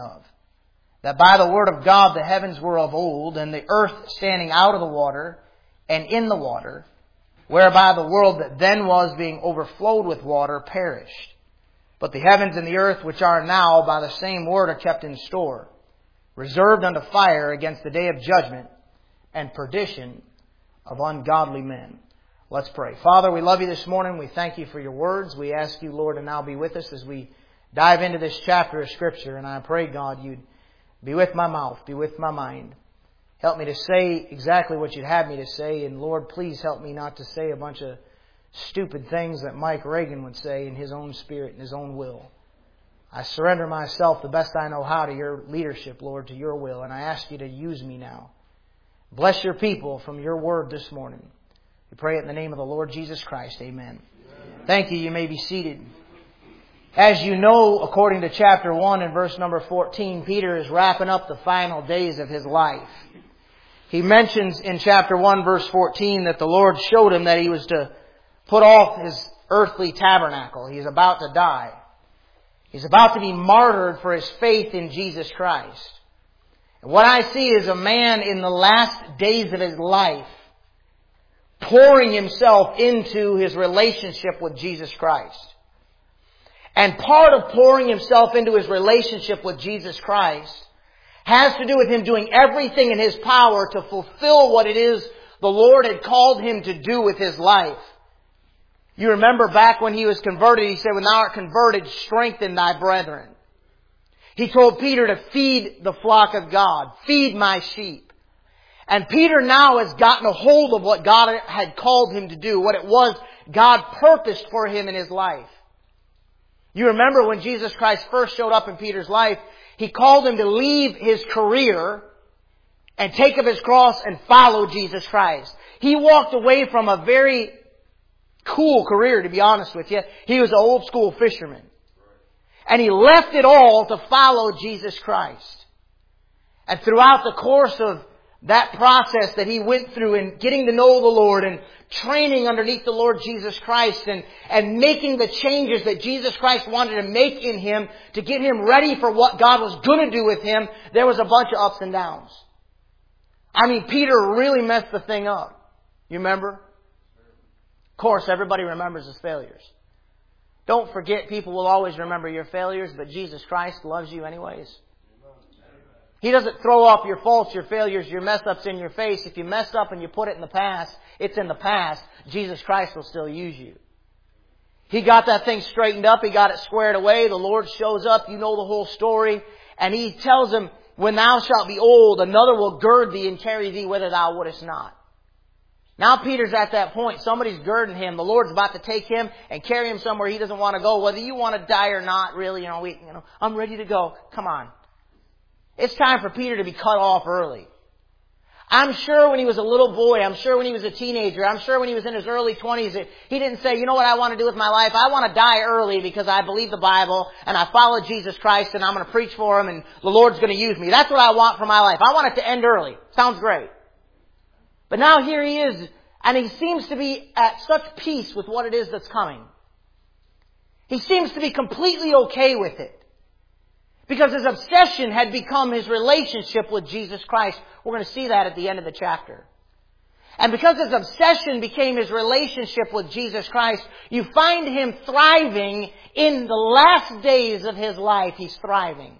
of. That by the word of God the heavens were of old, and the earth standing out of the water and in the water, whereby the world that then was, being overflowed with water, perished. But the heavens and the earth which are now by the same word are kept in store, reserved unto fire against the day of judgment and perdition of ungodly men. Let's pray. Father, we love You this morning. We thank You for Your words. We ask You, Lord, to now be with us as we dive into this chapter of Scripture. And I pray, God, You'd be with my mouth, be with my mind. Help me to say exactly what You'd have me to say. And Lord, please help me not to say a bunch of stupid things that Mike Reagan would say in his own spirit and his own will. I surrender myself the best I know how to Your leadership, Lord, to Your will. And I ask You to use me now. Bless Your people from Your word this morning. We pray it in the name of the Lord Jesus Christ. Amen. Thank you. You may be seated. As you know, according to chapter 1 and verse number 14, Peter is wrapping up the final days of his life. He mentions in chapter 1 verse 14 that the Lord showed him that he was to put off his earthly tabernacle. He's about to die. He's about to be martyred for his faith in Jesus Christ. And what I see is a man in the last days of his life pouring himself into his relationship with Jesus Christ. And part of pouring himself into his relationship with Jesus Christ has to do with him doing everything in his power to fulfill what it is the Lord had called him to do with his life. You remember back when he was converted, he said, "When thou art converted, strengthen thy brethren." He told Peter to feed the flock of God, feed my sheep. And Peter now has gotten a hold of what God had called him to do, what it was God purposed for him in his life. You remember when Jesus Christ first showed up in Peter's life, He called him to leave his career and take up his cross and follow Jesus Christ. He walked away from a very cool career, to be honest with you. He was an old school fisherman. And he left it all to follow Jesus Christ. And throughout the course of that process that he went through in getting to know the Lord and training underneath the Lord Jesus Christ and making the changes that Jesus Christ wanted to make in him to get him ready for what God was going to do with him, there was a bunch of ups and downs. I mean, Peter really messed the thing up. You remember? Of course, everybody remembers his failures. Don't forget, people will always remember your failures, but Jesus Christ loves you anyways. He doesn't throw off your faults, your failures, your mess-ups in your face. If you messed up and you put it in the past, it's in the past. Jesus Christ will still use you. He got that thing straightened up. He got it squared away. The Lord shows up. You know the whole story. And He tells him, when thou shalt be old, another will gird thee and carry thee whither thou wouldest not. Now Peter's at that point. Somebody's girding him. The Lord's about to take him and carry him somewhere he doesn't want to go. Whether you want to die or not, really, I'm ready to go. Come on. It's time for Peter to be cut off early. I'm sure when he was a little boy, I'm sure when he was a teenager, I'm sure when he was in his early 20s, he didn't say, you know what I want to do with my life? I want to die early because I believe the Bible and I follow Jesus Christ and I'm going to preach for Him and the Lord's going to use me. That's what I want for my life. I want it to end early. Sounds great. But now here he is, and he seems to be at such peace with what it is that's coming. He seems to be completely okay with it. Because his obsession had become his relationship with Jesus Christ. We're going to see that at the end of the chapter. And because his obsession became his relationship with Jesus Christ, you find him thriving in the last days of his life. He's thriving.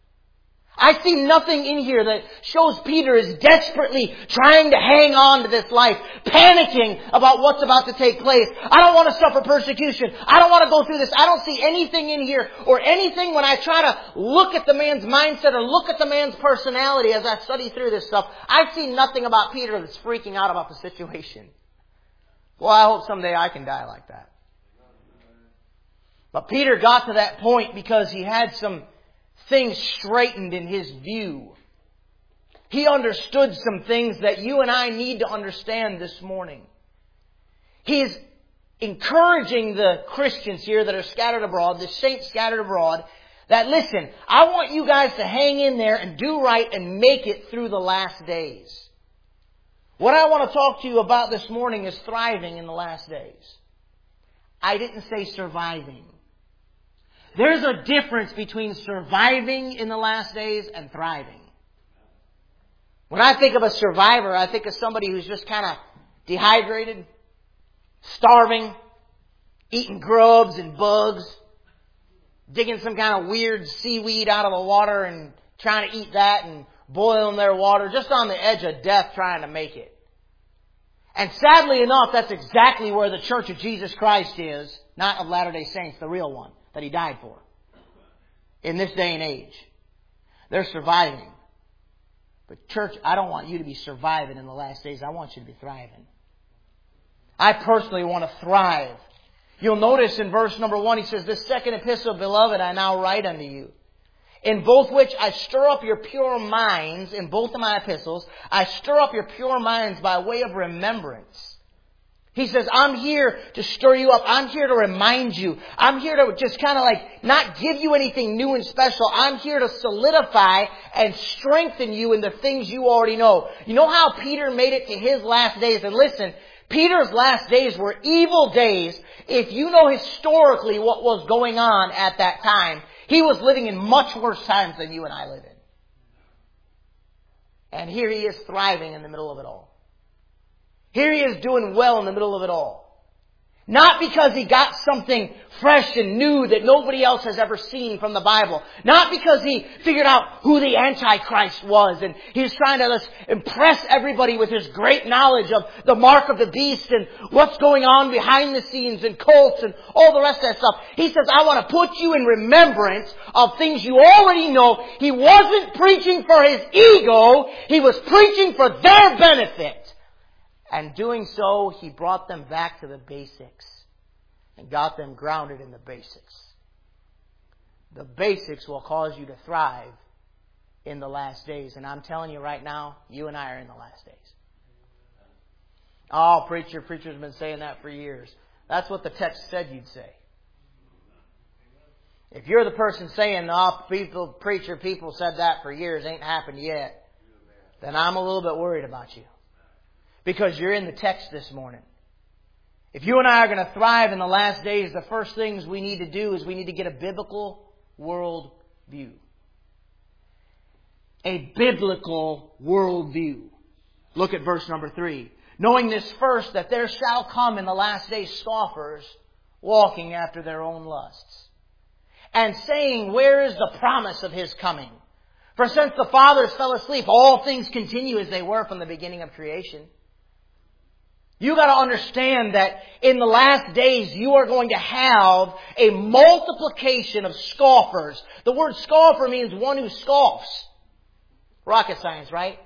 I see nothing in here that shows Peter is desperately trying to hang on to this life, panicking about what's about to take place. I don't want to suffer persecution. I don't want to go through this. I don't see anything in here or anything when I try to look at the man's mindset or look at the man's personality as I study through this stuff. I see nothing about Peter that's freaking out about the situation. Well, I hope someday I can die like that. But Peter got to that point because he had some things straightened in his view. He understood some things that you and I need to understand this morning. He is encouraging the Christians here that are scattered abroad, the saints scattered abroad, that listen, I want you guys to hang in there and do right and make it through the last days. What I want to talk to you about this morning is thriving in the last days. I didn't say surviving. There's a difference between surviving in the last days and thriving. When I think of a survivor, I think of somebody who's just kind of dehydrated, starving, eating grubs and bugs, digging some kind of weird seaweed out of the water and trying to eat that and boiling their water, just on the edge of death trying to make it. And sadly enough, that's exactly where the Church of Jesus Christ is, not of Latter-day Saints, the real one that He died for. In this day and age. They're surviving. But church, I don't want you to be surviving in the last days. I want you to be thriving. I personally want to thrive. You'll notice in verse number 1, he says, "This second epistle, beloved, I now write unto you, in both which I stir up your pure minds," in both of my epistles, "I stir up your pure minds by way of remembrance." He says, I'm here to stir you up. I'm here to remind you. I'm here to just kind of like not give you anything new and special. I'm here to solidify and strengthen you in the things you already know. You know how Peter made it to his last days? And listen, Peter's last days were evil days. If you know historically what was going on at that time, he was living in much worse times than you and I live in. And here he is thriving in the middle of it all. Here he is doing well in the middle of it all. Not because he got something fresh and new that nobody else has ever seen from the Bible. Not because he figured out who the Antichrist was and he was trying to just impress everybody with his great knowledge of the mark of the beast and what's going on behind the scenes and cults and all the rest of that stuff. He says, I want to put you in remembrance of things you already know. He wasn't preaching for his ego. He was preaching for their benefit. And doing so, he brought them back to the basics and got them grounded in the basics. The basics will cause you to thrive in the last days. And I'm telling you right now, you and I are in the last days. Oh, preacher's been saying that for years. That's what the text said you'd say. If you're the person saying, oh, people said that for years, ain't happened yet, then I'm a little bit worried about you. Because you're in the text this morning. If you and I are going to thrive in the last days, the first things we need to do is we need to get a biblical world view. A biblical world view. Look at verse number 3. Knowing this first, that there shall come in the last days scoffers, walking after their own lusts. And saying, where is the promise of His coming? For since the fathers fell asleep, all things continue as they were from the beginning of creation. You got to understand that in the last days you are going to have a multiplication of scoffers. The word scoffer means one who scoffs. Rocket science, right?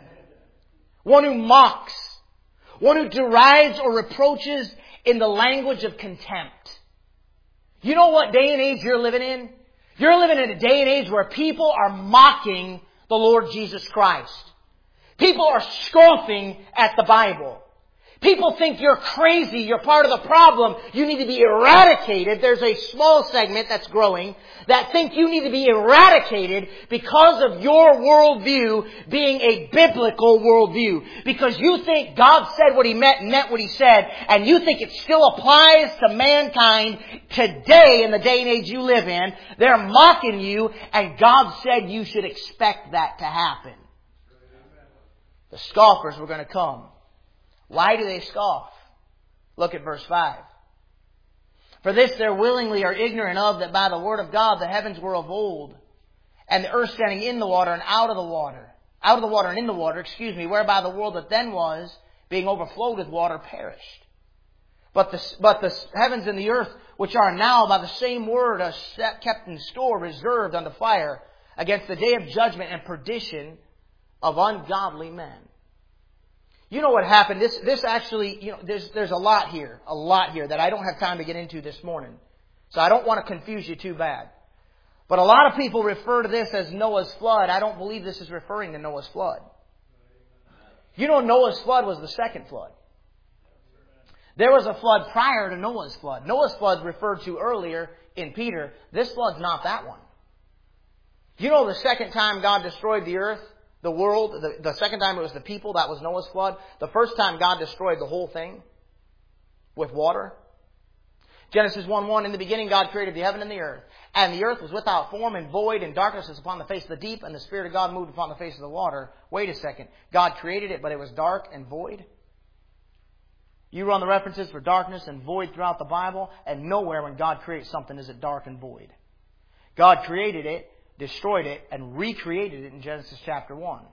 One who mocks. One who derides or reproaches in the language of contempt. You know what day and age you're living in? You're living in a day and age where people are mocking the Lord Jesus Christ. People are scoffing at the Bible. People think you're crazy, you're part of the problem, you need to be eradicated. There's a small segment that's growing that think you need to be eradicated because of your worldview being a biblical worldview. Because you think God said what He meant and meant what He said, and you think it still applies to mankind today in the day and age you live in. They're mocking you, and God said you should expect that to happen. The scoffers were going to come. Why do they scoff? Look at verse 5. For this they willingly are ignorant of, that by the word of God the heavens were of old, and the earth standing in the water and out of the water and in the water, whereby the world that then was, being overflowed with water, perished. But the heavens and the earth, which are now by the same word, are kept in store, reserved unto fire, against the day of judgment and perdition of ungodly men. You know what happened? This actually, there's a lot here that I don't have time to get into this morning. So I don't want to confuse you too bad. But a lot of people refer to this as Noah's flood. I don't believe this is referring to Noah's flood. You know, Noah's flood was the second flood. There was a flood prior to Noah's flood. Noah's flood referred to earlier in Peter. This flood's not that one. You know, the second time God destroyed the earth, the world, the second time it was the people, that was Noah's flood. The first time God destroyed the whole thing with water. Genesis 1:1, in the beginning God created the heaven and the earth. And the earth was without form and void, and darkness was upon the face of the deep, and the Spirit of God moved upon the face of the water. Wait a second. God created it, but it was dark and void? You run the references for darkness and void throughout the Bible, and nowhere when God creates something is it dark and void. God created it, destroyed it, and recreated it in Genesis chapter 1.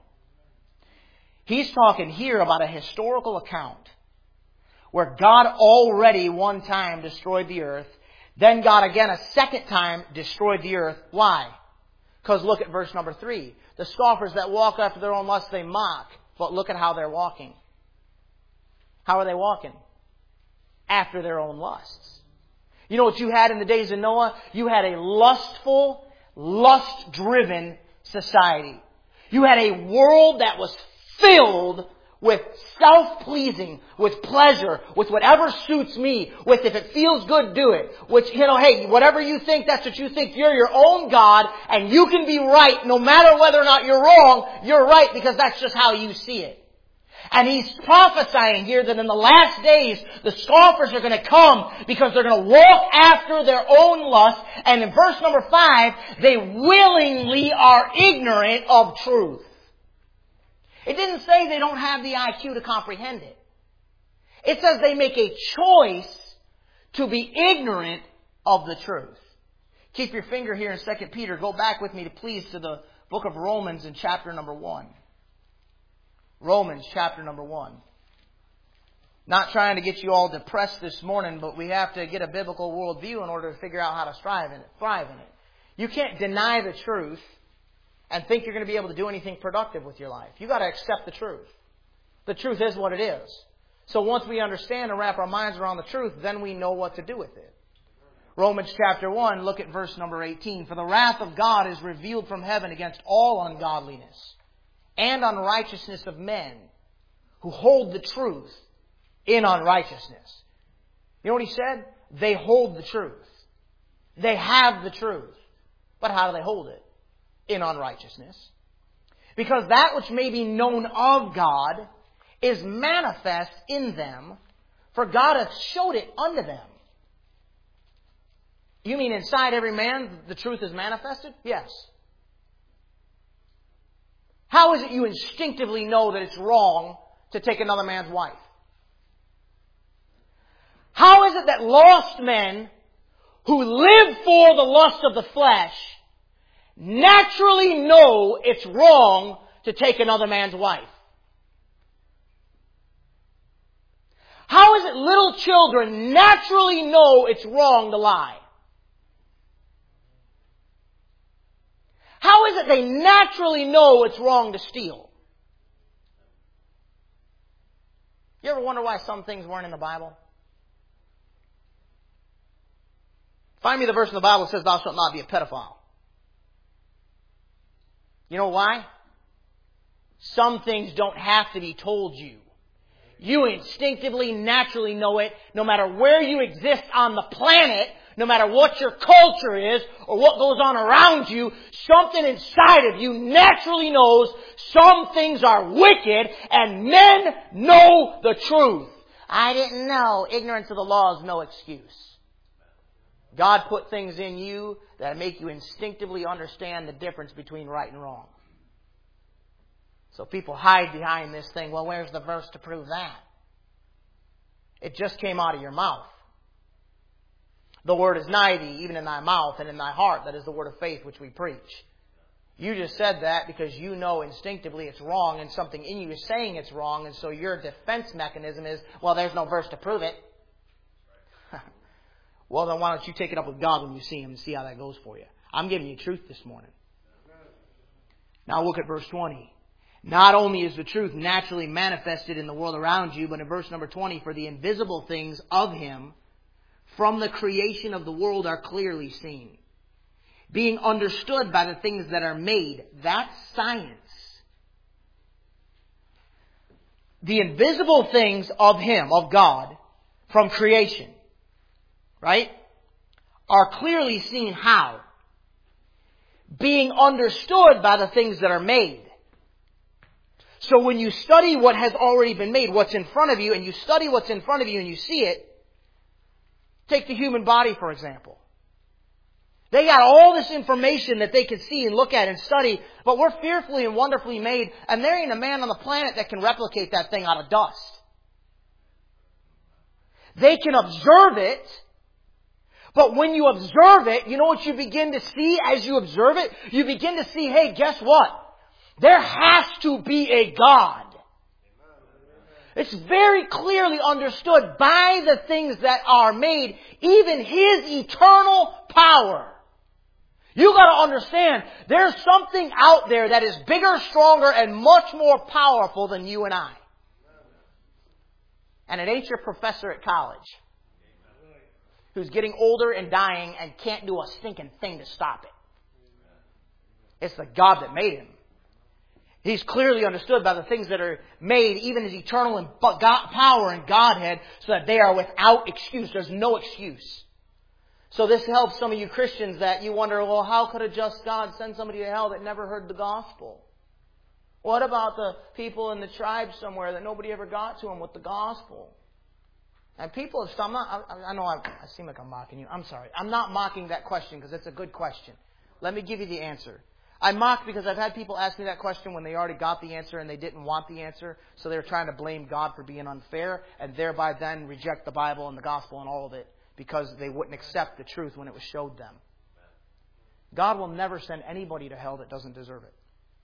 He's talking here about a historical account where God already one time destroyed the earth. Then God again a second time destroyed the earth. Why? Because look at verse number 3. The scoffers that walk after their own lusts they mock. But look at how they're walking. How are they walking? After their own lusts. You know what you had in the days of Noah? You had a lustful, lust-driven society. You had a world that was filled with self-pleasing, with pleasure, with whatever suits me, with if it feels good, do it. Which, hey, whatever you think, that's what you think. You're your own God, and you can be right no matter whether or not you're wrong. You're right because that's just how you see it. And he's prophesying here that in the last days, the scoffers are going to come because they're going to walk after their own lust. And in verse number 5, they willingly are ignorant of truth. It didn't say they don't have the IQ to comprehend it. It says they make a choice to be ignorant of the truth. Keep your finger here in 2 Peter. Go back with me, please, to the book of Romans in chapter number 1. Romans chapter number 1. Not trying to get you all depressed this morning, but we have to get a biblical worldview in order to figure out how to thrive in it. You can't deny the truth and think you're going to be able to do anything productive with your life. You've got to accept the truth. The truth is what it is. So once we understand and wrap our minds around the truth, then we know what to do with it. Romans chapter 1, look at verse number 18. For the wrath of God is revealed from heaven against all ungodliness and unrighteousness of men who hold the truth in unrighteousness. You know what he said? They hold the truth. They have the truth. But how do they hold it? In unrighteousness. Because that which may be known of God is manifest in them, for God hath showed it unto them. You mean inside every man the truth is manifested? Yes. How is it you instinctively know that it's wrong to take another man's wife? How is it that lost men who live for the lust of the flesh naturally know it's wrong to take another man's wife? How is it little children naturally know it's wrong to lie? How is it they naturally know it's wrong to steal? You ever wonder why some things weren't in the Bible? Find me the verse in the Bible that says thou shalt not be a pedophile. You know why? Some things don't have to be told you. You instinctively, naturally know it, no matter where you exist on the planet, no matter what your culture is or what goes on around you, something inside of you naturally knows some things are wicked and men know the truth. I didn't know. Ignorance of the law is no excuse. God put things in you that make you instinctively understand the difference between right and wrong. So people hide behind this thing. Well, where's the verse to prove that? It just came out of your mouth. The word is nigh thee, even in thy mouth and in thy heart. That is the word of faith which we preach. You just said that because you know instinctively it's wrong and something in you is saying it's wrong. And so your defense mechanism is, well, there's no verse to prove it. Well, then why don't you take it up with God when you see Him and see how that goes for you? I'm giving you truth this morning. Now look at verse 20. Not only is the truth naturally manifested in the world around you, but in verse number 20, for the invisible things of Him from the creation of the world are clearly seen, being understood by the things that are made. That's science. The invisible things of Him, of God, from creation, right, are clearly seen how? Being understood by the things that are made. So when you study what has already been made, what's in front of you, and you study what's in front of you and you see it, Take the human body, for example. They got all this information that they can see and look at and study, but we're fearfully and wonderfully made, and there ain't a man on the planet that can replicate that thing out of dust. They can observe it, but when you observe it, you know what you begin to see as you observe it? You begin to see, hey, guess what? There has to be a God. It's very clearly understood by the things that are made, even His eternal power. You got to understand, there's something out there that is bigger, stronger, and much more powerful than you and I. And it ain't your professor at college who's getting older and dying and can't do a stinking thing to stop it. It's the God that made him. He's clearly understood by the things that are made, even His eternal and power and Godhead, so that they are without excuse. There's no excuse. So this helps some of you Christians that you wonder, well, how could a just God send somebody to hell that never heard the gospel? What about the people in the tribe somewhere that nobody ever got to them with the gospel? And people have stopped. I know I seem like I'm mocking you. I'm sorry. I'm not mocking that question because it's a good question. Let me give you the answer. I mock because I've had people ask me that question when they already got the answer and they didn't want the answer. So they're trying to blame God for being unfair and thereby then reject the Bible and the gospel and all of it because they wouldn't accept the truth when it was showed them. God will never send anybody to hell that doesn't deserve it.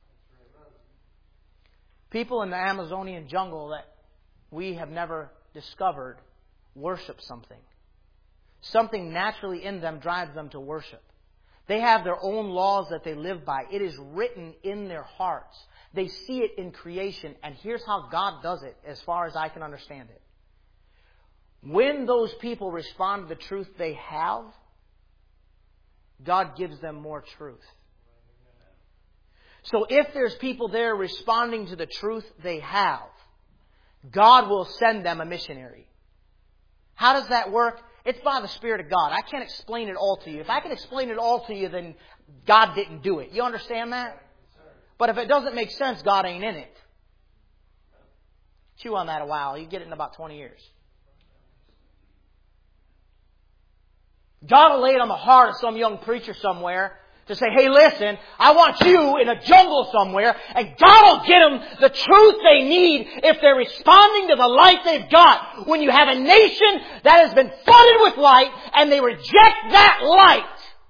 People in the Amazonian jungle that we have never discovered worship something. Something naturally in them drives them to worship. They have their own laws that they live by. It is written in their hearts. They see it in creation. And here's how God does it, as far as I can understand it. When those people respond to the truth they have, God gives them more truth. So if there's people there responding to the truth they have, God will send them a missionary. How does that work? It's by the Spirit of God. I can't explain it all to you. If I can explain it all to you, then God didn't do it. You understand that? But if it doesn't make sense, God ain't in it. Chew on that a while. You get it in about 20 years. God will lay it on the heart of some young preacher somewhere to say, hey, listen, I want you in a jungle somewhere, and God will get them the truth they need if they're responding to the light they've got. When you have a nation that has been flooded with light, and they reject that light,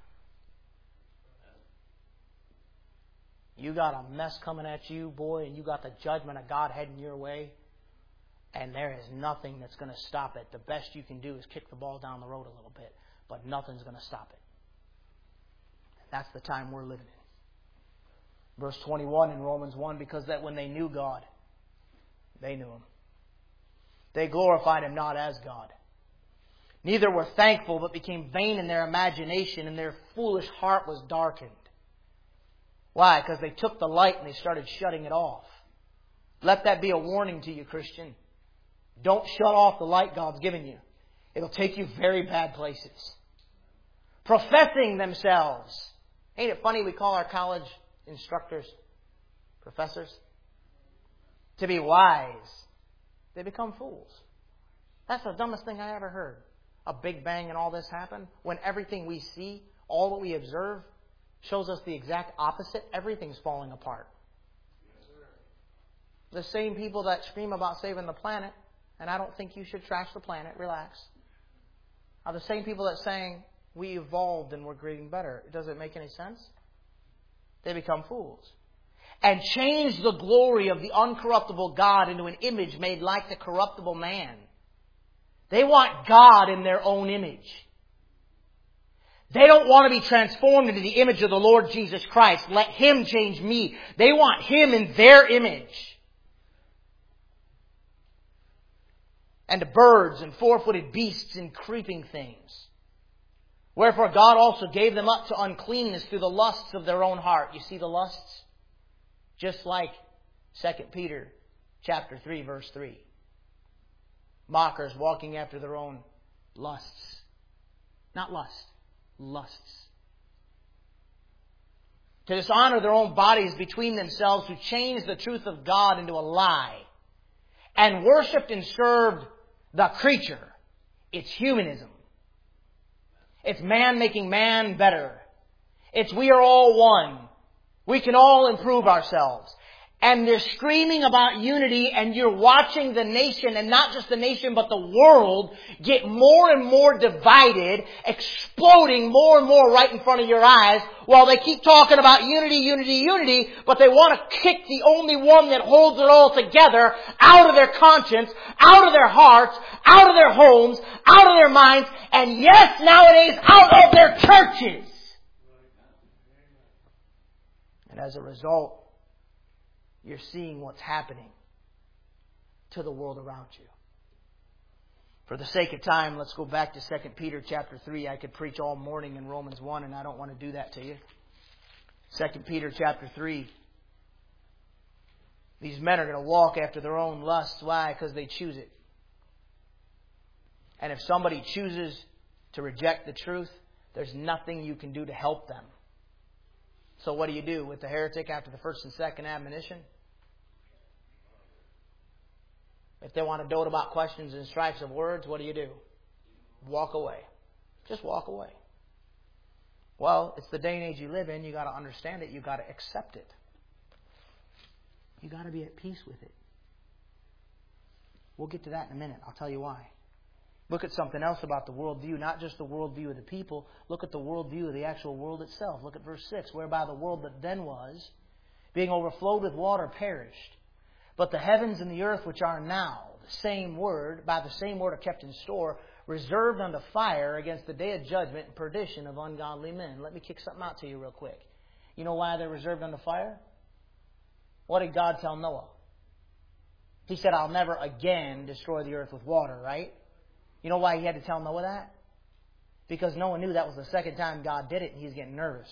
you got a mess coming at you, boy, and you got the judgment of God heading your way, and there is nothing that's going to stop it. The best you can do is kick the ball down the road a little bit, but nothing's going to stop it. That's the time we're living in. Verse 21 in Romans 1, because that when they knew God, they knew Him. They glorified Him not as God. Neither were thankful, but became vain in their imagination, and their foolish heart was darkened. Why? Because they took the light and they started shutting it off. Let that be a warning to you, Christian. Don't shut off the light God's given you. It'll take you very bad places. Professing themselves. Ain't it funny we call our college instructors professors? To be wise. They become fools. That's the dumbest thing I ever heard. A Big Bang and all this happen. When everything we see, all that we observe, shows us the exact opposite. Everything's falling apart. The same people that scream about saving the planet, and I don't think you should trash the planet, relax, are the same people that saying, we evolved and we're getting better. Does it make any sense? They become fools. And change the glory of the uncorruptible God into an image made like the corruptible man. They want God in their own image. They don't want to be transformed into the image of the Lord Jesus Christ. Let Him change me. They want Him in their image. And to birds and four-footed beasts and creeping things. Wherefore God also gave them up to uncleanness through the lusts of their own heart. You see the lusts? Just like 2 Peter chapter 3, verse 3. Mockers walking after their own lusts. Not lust. Lusts. To dishonor their own bodies between themselves, who changed the truth of God into a lie, and worshipped and served the creature. It's humanism. It's man making man better. It's we are all one. We can all improve ourselves. And they're screaming about unity, and you're watching the nation, and not just the nation, but the world, get more and more divided, exploding more and more right in front of your eyes, while they keep talking about unity, unity, unity, but they want to kick the only one that holds it all together out of their conscience, out of their hearts, out of their homes, out of their minds, and yes, nowadays, out of their churches. And as a result, you're seeing what's happening to the world around you. For the sake of time, let's go back to 2 Peter chapter 3. I could preach all morning in Romans 1, and I don't want to do that to you. 2 Peter chapter 3. These men are going to walk after their own lusts. Why? Because they choose it. And if somebody chooses to reject the truth, there's nothing you can do to help them. So what do you do with the heretic after the first and second admonition? If they want to dote about questions and strifes of words, what do? Walk away. Just walk away. Well, it's the day and age you live in. You've got to understand it. You've got to accept it. You've got to be at peace with it. We'll get to that in a minute. I'll tell you why. Look at something else about the worldview, not just the worldview of the people. Look at the worldview of the actual world itself. Look at verse 6. Whereby the world that then was, being overflowed with water, perished. But the heavens and the earth which are now, the same word, by the same word are kept in store, reserved unto fire against the day of judgment and perdition of ungodly men. Let me kick something out to you real quick. You know why they're reserved unto fire? What did God tell Noah? He said, I'll never again destroy the earth with water, right? You know why he had to tell Noah that? Because Noah knew that was the second time God did it, and he's getting nervous.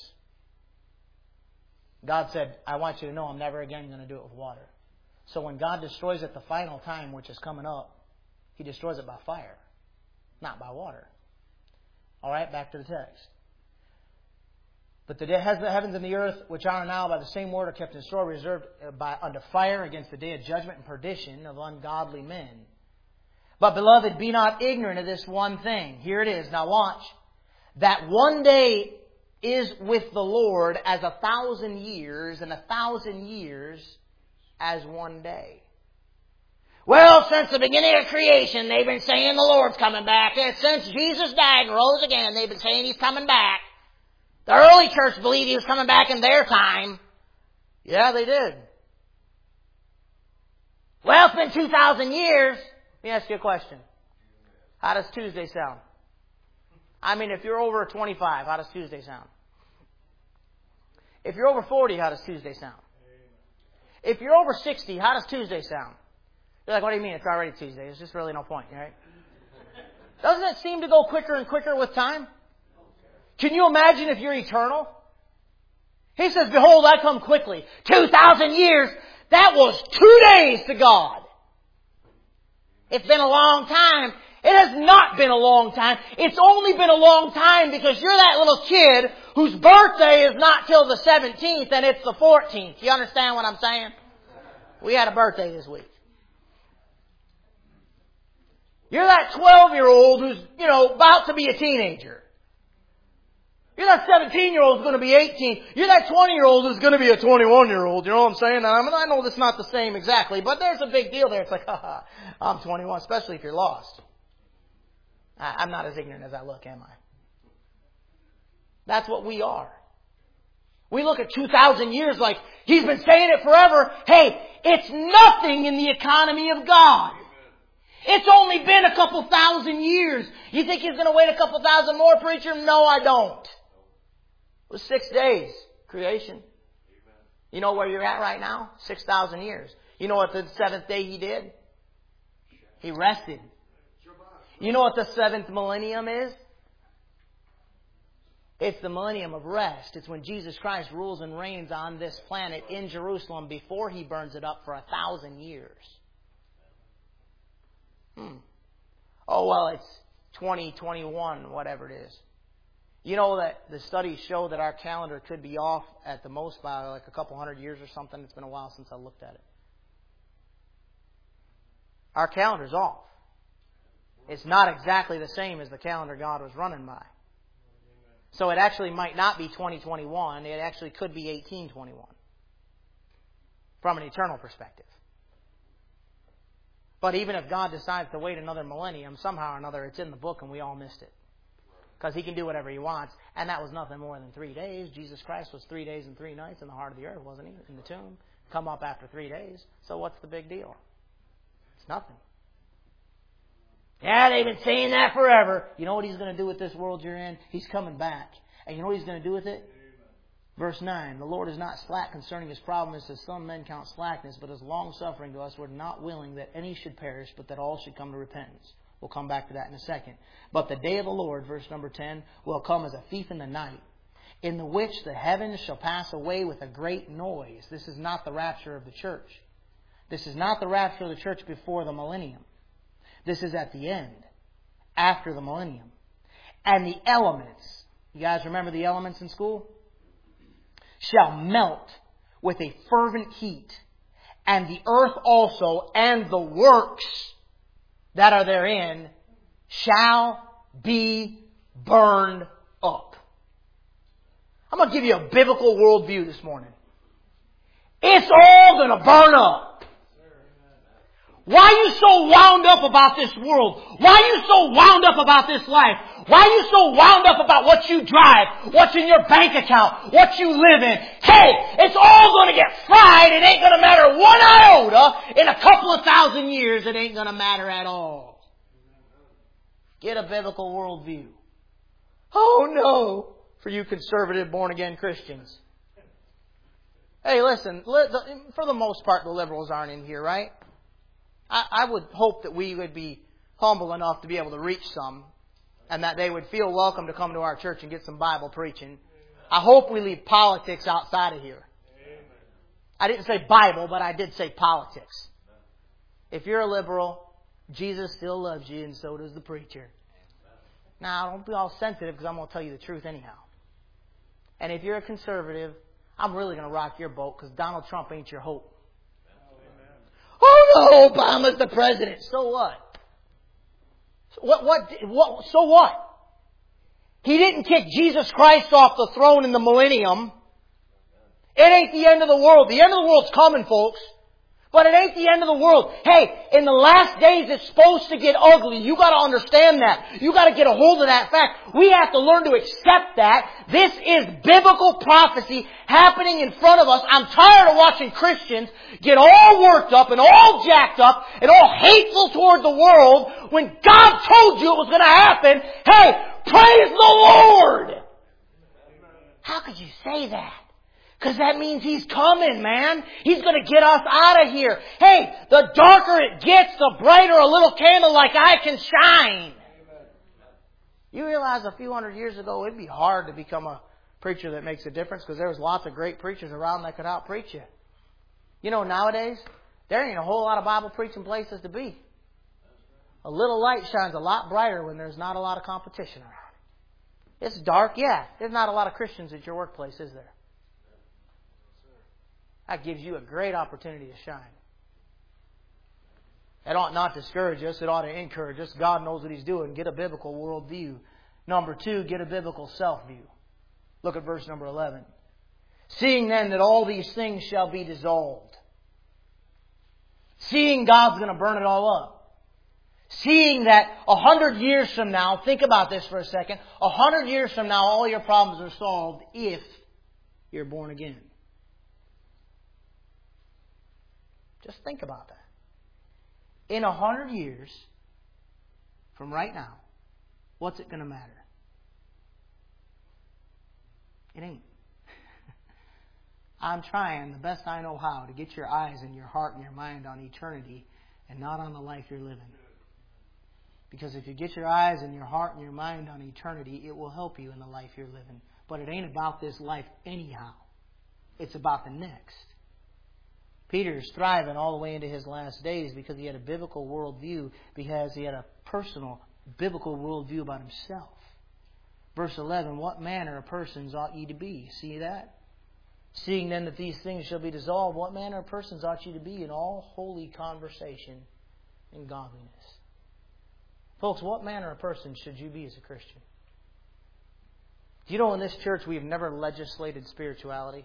God said, I want you to know I'm never again going to do it with water. So when God destroys it the final time, which is coming up, He destroys it by fire, not by water. All right, back to the text. But the heavens and the earth, which are now by the same word, are kept in store, reserved unto fire against the day of judgment and perdition of ungodly men. But, beloved, be not ignorant of this one thing. Here it is. Now watch. That one day is with the Lord as 1,000 years, and 1,000 years as one day. Well, since the beginning of creation, they've been saying the Lord's coming back. And since Jesus died and rose again, they've been saying He's coming back. The early church believed He was coming back in their time. Yeah, they did. Well, it's been 2,000 years. Let me ask you a question. How does Tuesday sound? I mean, if you're over 25, how does Tuesday sound? If you're over 40, how does Tuesday sound? If you're over 60, how does Tuesday sound? You're like, what do you mean? It's already Tuesday. There's just really no point, right? Doesn't it seem to go quicker and quicker with time? Can you imagine if you're eternal? He says, behold, I come quickly. 2,000 years, that was 2 days to God. It's been a long time. It has not been a long time. It's only been a long time because you're that little kid whose birthday is not till the 17th and it's the 14th. You understand what I'm saying? We had a birthday this week. You're that 12-year-old who's, about to be a teenager. You're that 17-year-old who's going to be 18. You're that 20-year-old who's going to be a 21-year-old. You know what I'm saying? I know that's not the same exactly, but there's a big deal there. It's like, I'm 21, especially if you're lost. I'm not as ignorant as I look, am I? That's what we are. We look at 2,000 years like He's been saying it forever. Hey, it's nothing in the economy of God. It's only been a couple thousand years. You think He's going to wait a couple thousand more, preacher? No, I don't. It was 6 days, creation. You know where you're at right now? 6,000 years. You know what the seventh day He did? He rested. You know what the seventh millennium is? It's the millennium of rest. It's when Jesus Christ rules and reigns on this planet in Jerusalem before He burns it up for 1,000 years. Oh, well, it's 2021, whatever it is. You know that the studies show that our calendar could be off at the most by like a couple hundred years or something. It's been a while since I looked at it. Our calendar's off. It's not exactly the same as the calendar God was running by. So it actually might not be 2021. It actually could be 1821 from an eternal perspective. But even if God decides to wait another millennium, somehow or another it's in the book and we all missed it. Because He can do whatever He wants. And that was nothing more than 3 days. Jesus Christ was 3 days and 3 nights in the heart of the earth, wasn't He? In the tomb. Come up after 3 days. So what's the big deal? It's nothing. Yeah, they've been saying that forever. You know what He's going to do with this world you're in? He's coming back. And you know what He's going to do with it? Verse 9, the Lord is not slack concerning His promise, as some men count slackness, but is long-suffering to us. We're not willing that any should perish, but that all should come to repentance. We'll come back to that in a second. But the day of the Lord, verse number 10, will come as a thief in the night, in the which the heavens shall pass away with a great noise. This is not the rapture of the church. This is not the rapture of the church before the millennium. This is at the end, after the millennium. And the elements, you guys remember the elements in school? Shall melt with a fervent heat, and the earth also and the works that are therein shall be burned up. I'm going to give you a biblical worldview this morning. It's all going to burn up. Why are you so wound up about this world? Why are you so wound up about this life? Why are you so wound up about what you drive, what's in your bank account, what you live in? Hey, it's all going to get fried. It ain't going to matter one iota. In a couple of thousand years, it ain't going to matter at all. Get a biblical worldview. Oh no, for you conservative born-again Christians. Hey, listen, for the most part, the liberals aren't in here, right? I would hope that we would be humble enough to be able to reach some and that they would feel welcome to come to our church and get some Bible preaching. I hope we leave politics outside of here. I didn't say Bible, but I did say politics. If you're a liberal, Jesus still loves you and so does the preacher. Now, don't be all sensitive because I'm going to tell you the truth anyhow. And if you're a conservative, I'm really going to rock your boat because Donald Trump ain't your hope. Oh no, Obama's the president. So what? So what? He didn't kick Jesus Christ off the throne in the millennium. It ain't the end of the world. The end of the world's coming, folks. But it ain't the end of the world. Hey, in the last days it's supposed to get ugly. You got to understand that. You got to get a hold of that fact. We have to learn to accept that. This is biblical prophecy happening in front of us. I'm tired of watching Christians get all worked up and all jacked up and all hateful toward the world when God told you it was going to happen. Hey, praise the Lord! How could you say that? Because that means He's coming, man. He's going to get us out of here. Hey, the darker it gets, the brighter a little candle like I can shine. You realize a few hundred years ago, it'd be hard to become a preacher that makes a difference because there was lots of great preachers around that could out-preach you. You know, nowadays, there ain't a whole lot of Bible preaching places to be. A little light shines a lot brighter when there's not a lot of competition around. It's dark, yeah. There's not a lot of Christians at your workplace, is there? That gives you a great opportunity to shine. It ought not discourage us. It ought to encourage us. God knows what He's doing. Get a biblical worldview. Number 2, get a biblical self-view. Look at verse number 11. Seeing then that all these things shall be dissolved. Seeing God's going to burn it all up. Seeing that 100 years from now, think about this for a second, 100 years from now all your problems are solved if you're born again. Just think about that. In 100 years from right now, what's it going to matter? It ain't. I'm trying the best I know how to get your eyes and your heart and your mind on eternity and not on the life you're living. Because if you get your eyes and your heart and your mind on eternity, it will help you in the life you're living. But it ain't about this life anyhow. It's about the next. Peter is thriving all the way into his last days because he had a biblical worldview, because he had a personal biblical worldview about himself. Verse 11, what manner of persons ought ye to be? See that? Seeing then that these things shall be dissolved, what manner of persons ought ye to be in all holy conversation and godliness? Folks, what manner of person should you be as a Christian? Do you know in this church we have never legislated spirituality?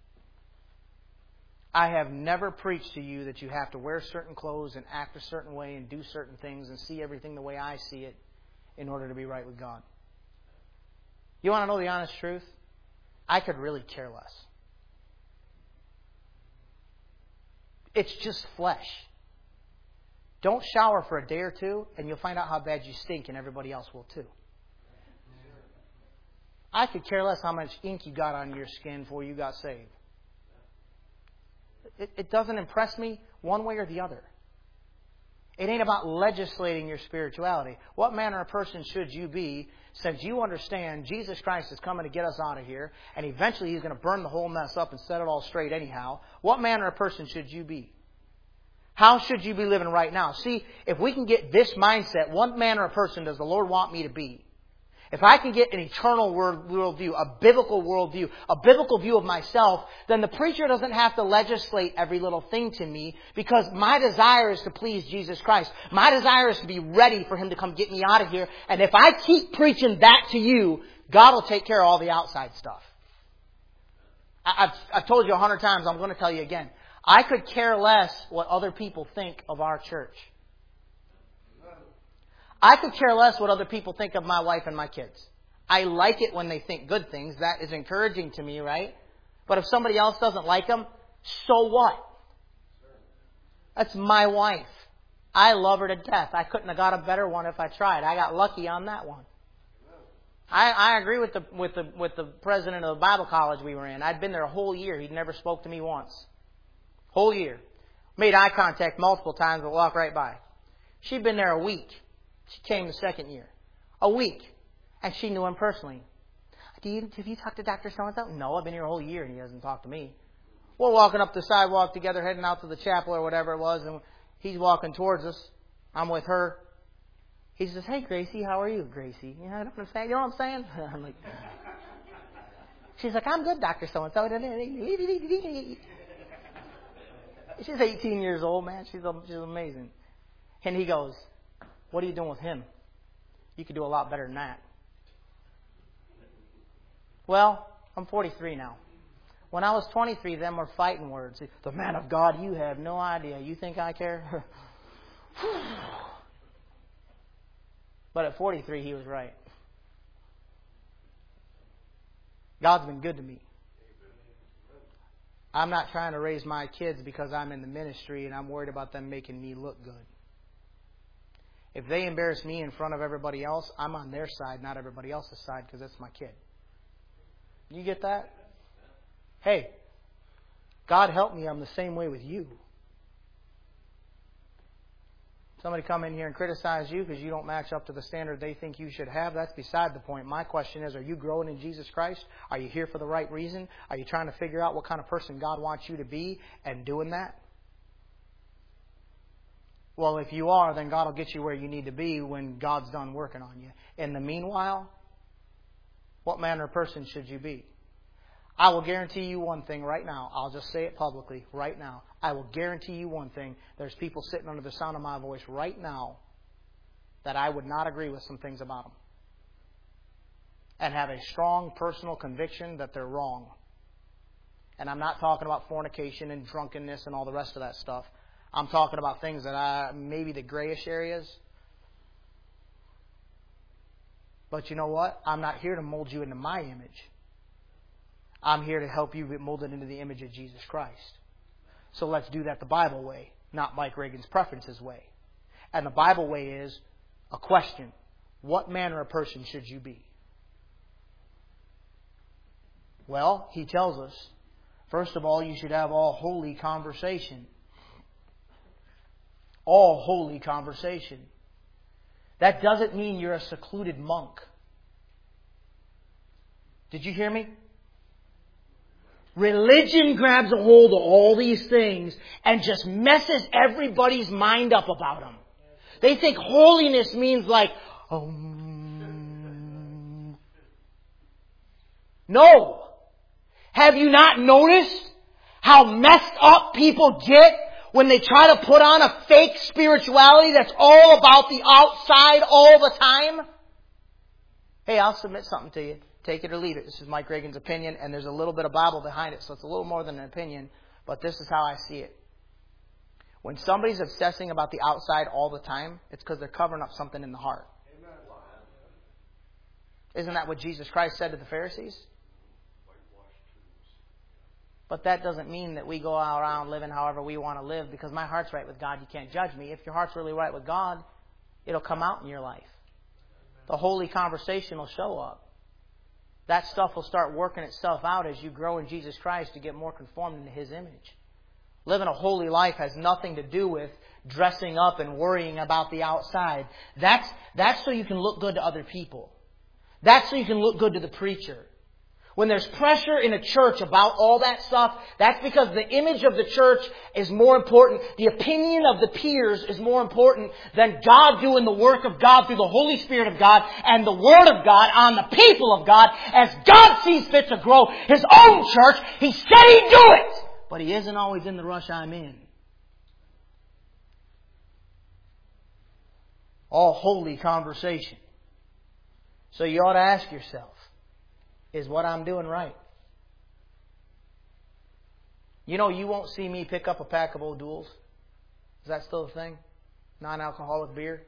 I have never preached to you that you have to wear certain clothes and act a certain way and do certain things and see everything the way I see it in order to be right with God. You want to know the honest truth? I could really care less. It's just flesh. Don't shower for a day or two and you'll find out how bad you stink and everybody else will too. I could care less how much ink you got on your skin before you got saved. It doesn't impress me one way or the other. It ain't about legislating your spirituality. What manner of person should you be since you understand Jesus Christ is coming to get us out of here and eventually He's going to burn the whole mess up and set it all straight anyhow? What manner of person should you be? How should you be living right now? See, if we can get this mindset, what manner of person does the Lord want me to be? If I can get an eternal worldview, a biblical view of myself, then the preacher doesn't have to legislate every little thing to me because my desire is to please Jesus Christ. My desire is to be ready for Him to come get me out of here. And if I keep preaching that to you, God will take care of all the outside stuff. I've told you 100 times, I'm going to tell you again. I could care less what other people think of our church. I could care less what other people think of my wife and my kids. I like it when they think good things. That is encouraging to me, right? But if somebody else doesn't like them, so what? That's my wife. I love her to death. I couldn't have got a better one if I tried. I got lucky on that one. I agree with the president of the Bible college we were in. I'd been there a whole year. He'd never spoke to me once. Whole year. Made eye contact multiple times, but walked right by. She'd been there a week. She came the second year. A week. And she knew him personally. Have you talked to Dr. So-and-so? No, I've been here a whole year and he hasn't talked to me. We're walking up the sidewalk together, heading out to the chapel or whatever it was, and he's walking towards us. I'm with her. He says, "Hey, Gracie, how are you, Gracie?" You know what I'm saying? You know what I'm saying? I'm like, she's like, "I'm good, Dr. So-and-so." She's 18 years old, man. She's amazing. And he goes, "What are you doing with him? You could do a lot better than that." Well, I'm 43 now. When I was 23, them were fighting words. "The man of God, you have no idea. You think I care?" But at 43, he was right. God's been good to me. I'm not trying to raise my kids because I'm in the ministry and I'm worried about them making me look good. If they embarrass me in front of everybody else, I'm on their side, not everybody else's side, because that's my kid. You get that? Hey, God help me, I'm the same way with you. Somebody come in here and criticize you because you don't match up to the standard they think you should have, that's beside the point. My question is, are you growing in Jesus Christ? Are you here for the right reason? Are you trying to figure out what kind of person God wants you to be and doing that? Well, if you are, then God will get you where you need to be when God's done working on you. In the meanwhile, what manner of person should you be? I will guarantee you one thing right now. I'll just say it publicly right now. I will guarantee you one thing. There's people sitting under the sound of my voice right now that I would not agree with some things about them. And have a strong personal conviction that they're wrong. And I'm not talking about fornication and drunkenness and all the rest of that stuff. I'm talking about things that maybe the grayish areas. But you know what? I'm not here to mold you into my image. I'm here to help you get molded into the image of Jesus Christ. So let's do that the Bible way, not Mike Reagan's preferences way. And the Bible way is a question. What manner of person should you be? Well, he tells us, first of all, you should have all holy conversation. All holy conversation. That doesn't mean you're a secluded monk. Did you hear me? Religion grabs a hold of all these things and just messes everybody's mind up about them. They think holiness means like, No. Have you not noticed how messed up people get when they try to put on a fake spirituality that's all about the outside all the time? Hey, I'll submit something to you. Take it or leave it. This is Mike Reagan's opinion, and there's a little bit of Bible behind it, so it's a little more than an opinion, but this is how I see it. When somebody's obsessing about the outside all the time, it's because they're covering up something in the heart. Isn't that what Jesus Christ said to the Pharisees? But that doesn't mean that we go around living however we want to live, because my heart's right with God. You can't judge me. If your heart's really right with God, it'll come out in your life. The holy conversation will show up. That stuff will start working itself out as you grow in Jesus Christ to get more conformed into His image. Living a holy life has nothing to do with dressing up and worrying about the outside. That's so you can look good to other people. That's so you can look good to the preacher. When there's pressure in a church about all that stuff, that's because the image of the church is more important. The opinion of the peers is more important than God doing the work of God through the Holy Spirit of God and the Word of God on the people of God as God sees fit to grow His own church. He said He'd do it, but He isn't always in the rush I'm in. All holy conversation. So you ought to ask yourself, is what I'm doing right? You know, you won't see me pick up a pack of Old Duels. Is that still a thing? Non-alcoholic beer?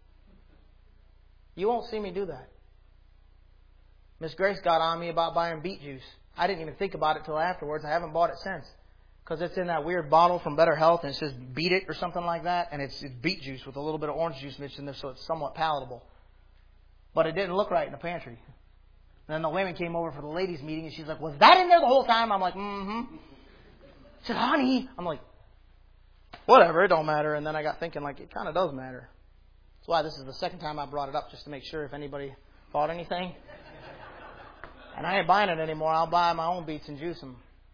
You won't see me do that. Miss Grace got on me about buying beet juice. I didn't even think about it till afterwards. I haven't bought it since. Because it's in that weird bottle from Better Health and it says beet it or something like that. And it's beet juice with a little bit of orange juice mixed in there, so it's somewhat palatable. But it didn't look right in the pantry. And then the women came over for the ladies' meeting, and she's like, was that in there the whole time? I'm like, mm-hmm. She said, honey. I'm like, whatever, it don't matter. And then I got thinking, like, it kind of does matter. That's why this is the second time I brought it up, just to make sure if anybody bought anything. And I ain't buying it anymore. I'll buy my own beets and juice them.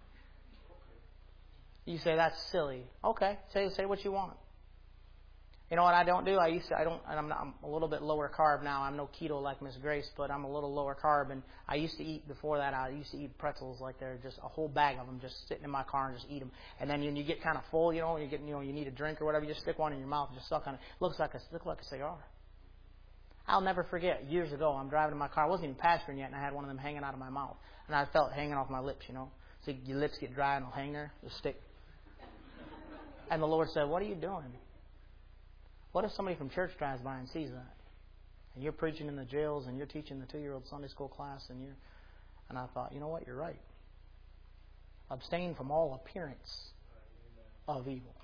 You say, that's silly. Okay, say what you want. You know what I don't do? I'm a little bit lower carb now. I'm no keto like Miss Grace, but I'm a little lower carb. And I used to eat, before that, I used to eat pretzels like they're just a whole bag of them, just sitting in my car and just eat them. And then when you get kind of full, you need a drink or whatever, you just stick one in your mouth and just suck on it. Looks like a cigar. I'll never forget, years ago, I'm driving in my car. I wasn't even pastoring yet, and I had one of them hanging out of my mouth. And I felt it hanging off my lips, you know. So your lips get dry and they'll hang there, just stick. And the Lord said, what are you doing? What if somebody from church drives by and sees that? And you're preaching in the jails and you're teaching the 2-year-old Sunday school class and I thought, you know what, you're right. Abstain from all appearance of evil.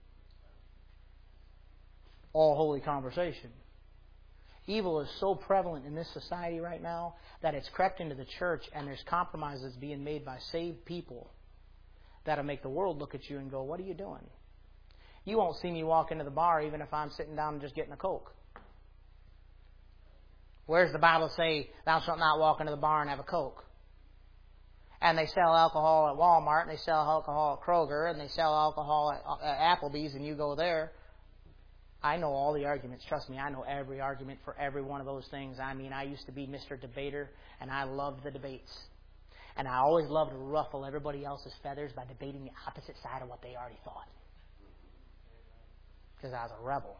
All holy conversation. Evil is so prevalent in this society right now that it's crept into the church, and there's compromises being made by saved people that'll make the world look at you and go, what are you doing? You won't see me walk into the bar even if I'm sitting down and just getting a Coke. Where's the Bible say, thou shalt not walk into the bar and have a Coke? And they sell alcohol at Walmart, and they sell alcohol at Kroger, and they sell alcohol at Applebee's, and you go there. I know all the arguments. Trust me, I know every argument for every one of those things. I mean, I used to be Mr. Debater, and I loved the debates. And I always loved to ruffle everybody else's feathers by debating the opposite side of what they already thought. Because I was a rebel.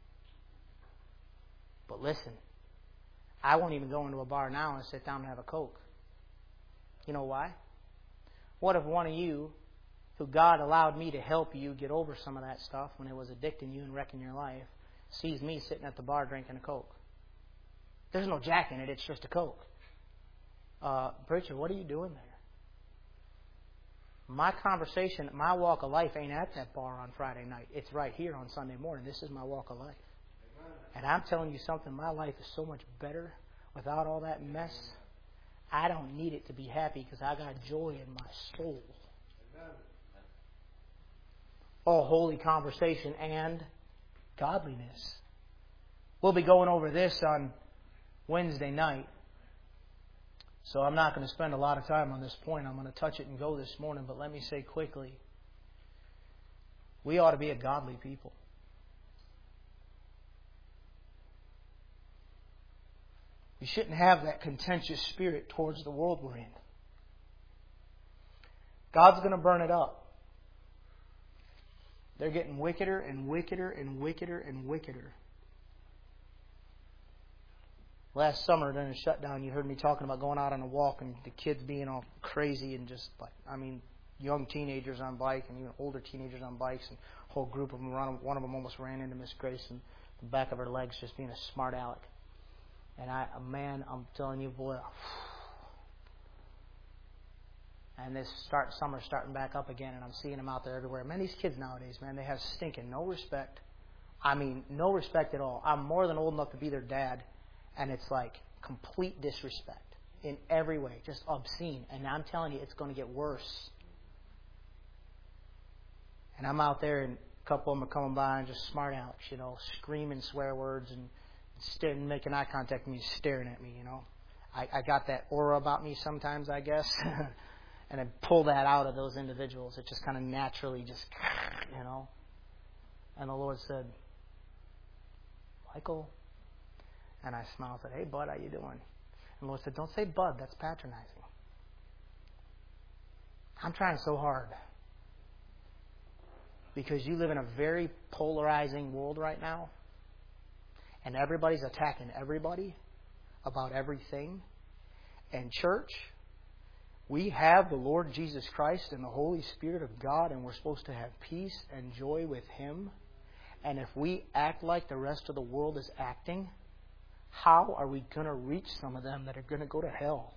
But listen, I won't even go into a bar now and sit down and have a Coke. You know why? What if one of you, who God allowed me to help you get over some of that stuff when it was addicting you and wrecking your life, sees me sitting at the bar drinking a Coke? There's no Jack in it, it's just a Coke. Preacher, what are you doing there? My conversation, my walk of life ain't at that bar on Friday night. It's right here on Sunday morning. This is my walk of life. And I'm telling you something, my life is so much better without all that mess. I don't need it to be happy because I got joy in my soul. All holy conversation and godliness. We'll be going over this on Wednesday night. So I'm not going to spend a lot of time on this point. I'm going to touch it and go this morning. But let me say quickly, we ought to be a godly people. We shouldn't have that contentious spirit towards the world we're in. God's going to burn it up. They're getting wickeder and wickeder and wickeder and wickeder. Last summer during the shutdown, you heard me talking about going out on a walk and the kids being all crazy and just like, young teenagers on bike and even older teenagers on bikes, and a whole group of them around. One of them almost ran into Miss Grace in the back of her legs, just being a smart aleck. And I'm telling you, boy. And this summer's starting back up again, and I'm seeing them out there everywhere. Man, these kids nowadays, man, they have stinking no respect. No respect at all. I'm more than old enough to be their dad, and it's like complete disrespect in every way, just obscene. And I'm telling you, it's going to get worse. And I'm out there, and a couple of them are coming by and just smart alecks, screaming swear words and making eye contact with me, staring at me, I got that aura about me sometimes, I guess. And I pull that out of those individuals. It just kind of naturally just, And the Lord said, Michael. And I smiled and said, hey, bud, how you doing? And the Lord said, don't say bud, that's patronizing. I'm trying so hard. Because you live in a very polarizing world right now. And everybody's attacking everybody about everything. And church, we have the Lord Jesus Christ and the Holy Spirit of God, and we're supposed to have peace and joy with Him. And if we act like the rest of the world is acting, how are we going to reach some of them that are going to go to hell?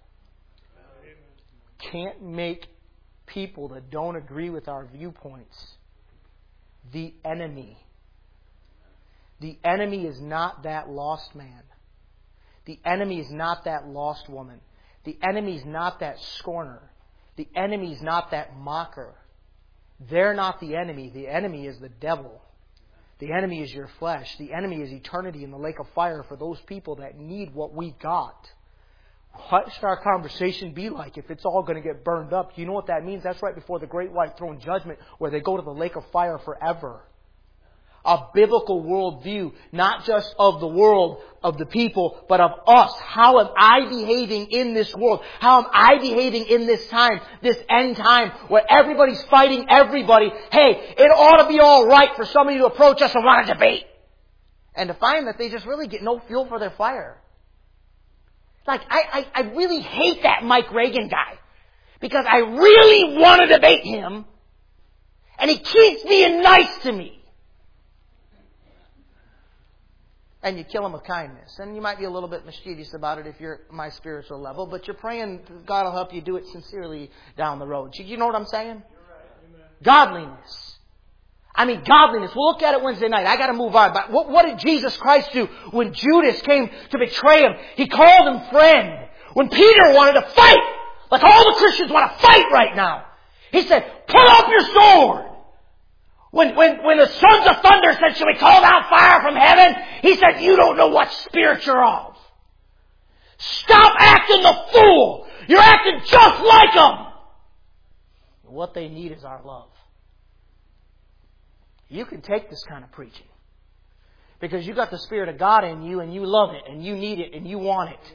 Can't make people that don't agree with our viewpoints the enemy. The enemy is not that lost man. The enemy is not that lost woman. The enemy is not that scorner. The enemy is not that mocker. They're not the enemy. The enemy is the devil. The enemy is your flesh. The enemy is eternity in the lake of fire for those people that need what we got. What should our conversation be like if it's all going to get burned up? You know what that means? That's right before the great white throne judgment, where they go to the lake of fire forever. A biblical worldview, not just of the world, of the people, but of us. How am I behaving in this world? How am I behaving in this time, this end time, where everybody's fighting everybody? Hey, it ought to be all right for somebody to approach us and want to debate. And to find that they just really get no fuel for their fire. Like, I really hate that Mike Reagan guy. Because I really want to debate him. And he keeps being nice to me. And you kill him with kindness. And you might be a little bit mischievous about it if you're at my spiritual level. But you're praying God will help you do it sincerely down the road. You know what I'm saying? Godliness. Godliness. We'll look at it Wednesday night. I got to move on. But what did Jesus Christ do when Judas came to betray Him? He called him friend. When Peter wanted to fight, like all the Christians want to fight right now, he said, "Put up your sword." When the sons of thunder said, "Should we call down fire from heaven?" He said, "You don't know what spirit you're of. Stop acting the fool. You're acting just like them." What they need is our love. You can take this kind of preaching because you got the Spirit of God in you and you love it and you need it and you want it.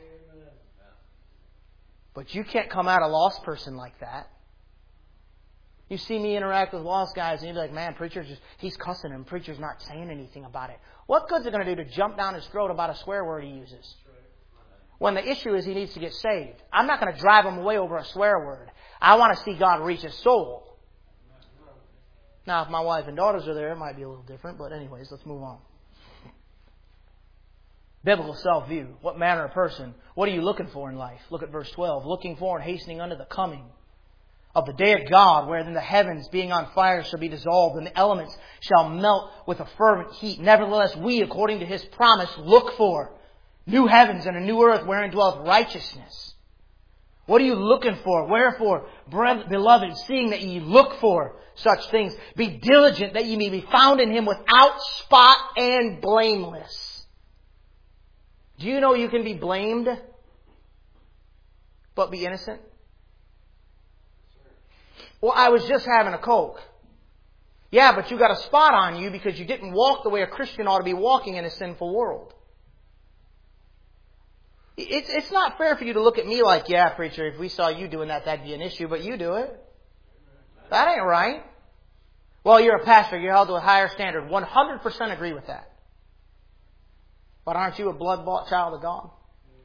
But you can't come at a lost person like that. You see me interact with lost guys and you're like, man, preacher's he's cussing him. Preacher's not saying anything about it. What good's it going to do to jump down his throat about a swear word he uses? When the issue is he needs to get saved. I'm not going to drive him away over a swear word. I want to see God reach his soul. Now, if my wife and daughters are there, it might be a little different. But anyways, let's move on. Biblical self-view. What manner of person? What are you looking for in life? Look at verse 12. Looking for and hastening unto the coming of the day of God, wherein the heavens, being on fire, shall be dissolved, and the elements shall melt with a fervent heat. Nevertheless, we, according to His promise, look for new heavens and a new earth, wherein dwelleth righteousness. What are you looking for? Wherefore, beloved, seeing that ye look for such things, be diligent that ye may be found in Him without spot and blameless. Do you know you can be blamed, but be innocent? Well, I was just having a Coke. Yeah, but you got a spot on you because you didn't walk the way a Christian ought to be walking in a sinful world. It's not fair for you to look at me like, yeah, preacher, if we saw you doing that, that'd be an issue, but you do it. That ain't right. Well, you're a pastor. You're held to a higher standard. 100% agree with that. But aren't you a blood-bought child of God?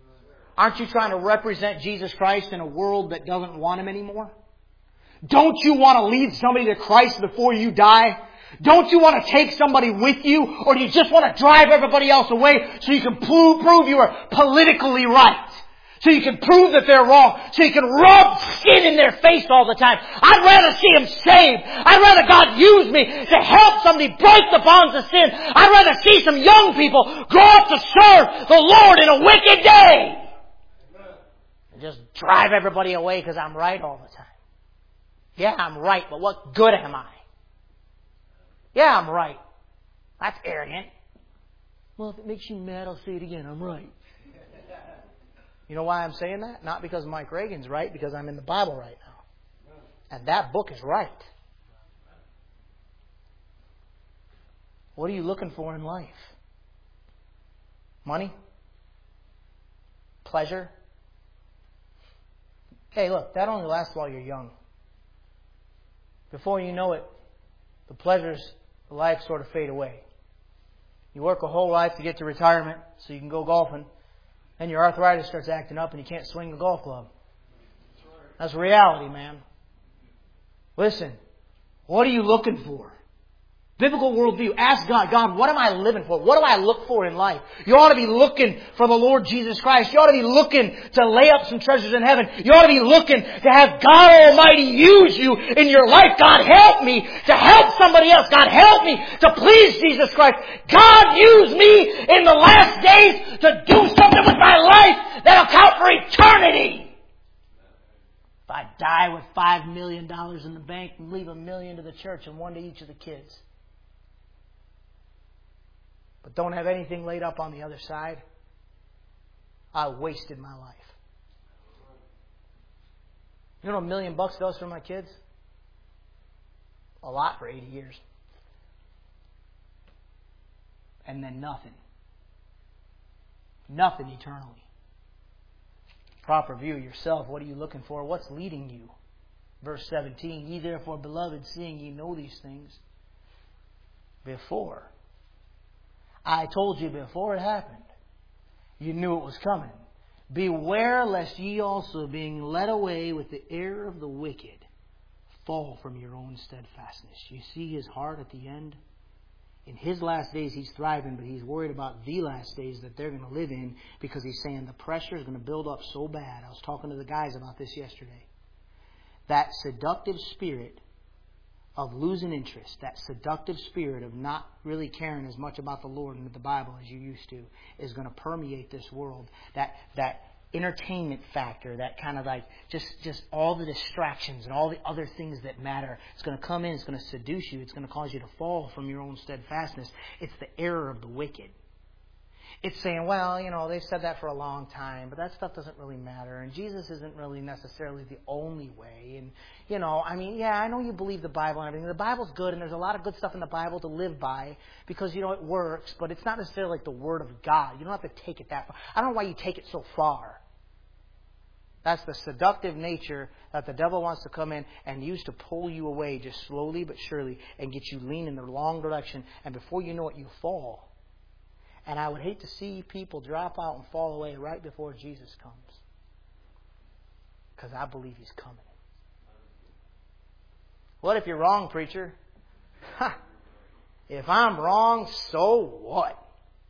Aren't you trying to represent Jesus Christ in a world that doesn't want Him anymore? Don't you want to lead somebody to Christ before you die? Don't you want to take somebody with you? Or do you just want to drive everybody else away so you can prove you are politically right? So you can prove that they're wrong. So you can rub skin in their face all the time. I'd rather see them saved. I'd rather God use me to help somebody break the bonds of sin. I'd rather see some young people grow up to serve the Lord in a wicked day. And just drive everybody away because I'm right all the time. Yeah, I'm right, but what good am I? Yeah, I'm right. That's arrogant. Well, if it makes you mad, I'll say it again. I'm right. You know why I'm saying that? Not because Mike Reagan's right, because I'm in the Bible right now. And that book is right. What are you looking for in life? Money? Pleasure? Hey, look, that only lasts while you're young. Before you know it, the pleasures of life sort of fade away. You work a whole life to get to retirement so you can go golfing. Then your arthritis starts acting up and you can't swing the golf club. That's reality, man. Listen, what are you looking for? Biblical worldview. Ask God, God, what am I living for? What do I look for in life? You ought to be looking for the Lord Jesus Christ. You ought to be looking to lay up some treasures in heaven. You ought to be looking to have God Almighty use you in your life. God, help me to help somebody else. God, help me to please Jesus Christ. God, use me in the last days to do something with my life that'll count for eternity. If I die with $5 million in the bank and leave $1 million to the church and $1 to each of the kids, but don't have anything laid up on the other side, I wasted my life. You know what $1 million does for my kids? A lot for 80 years. And then nothing. Nothing eternally. Proper view of yourself. What are you looking for? What's leading you? Verse 17. Ye therefore, beloved, seeing ye know these things before. I told you before it happened. You knew it was coming. Beware lest ye also, being led away with the error of the wicked, fall from your own steadfastness. You see his heart at the end? In his last days he's thriving, but he's worried about the last days that they're going to live in, because he's saying the pressure is going to build up so bad. I was talking to the guys about this yesterday. That seductive spirit of losing interest, that seductive spirit of not really caring as much about the Lord and the Bible as you used to, is going to permeate this world. That entertainment factor, that kind of like just all the distractions and all the other things that matter, it's going to come in, it's going to seduce you, it's going to cause you to fall from your own steadfastness. It's the error of the wicked. It's saying, well, you know, they've said that for a long time, but that stuff doesn't really matter. And Jesus isn't really necessarily the only way. And, you know, I mean, yeah, I know you believe the Bible and everything. The Bible's good, and there's a lot of good stuff in the Bible to live by because, you know, it works. But it's not necessarily like the Word of God. You don't have to take it that far. I don't know why you take it so far. That's the seductive nature that the devil wants to come in and use to pull you away just slowly but surely and get you lean in the wrong direction. And before you know it, you fall. And I would hate to see people drop out and fall away right before Jesus comes. Because I believe He's coming. What if you're wrong, preacher? Ha! If I'm wrong, so what?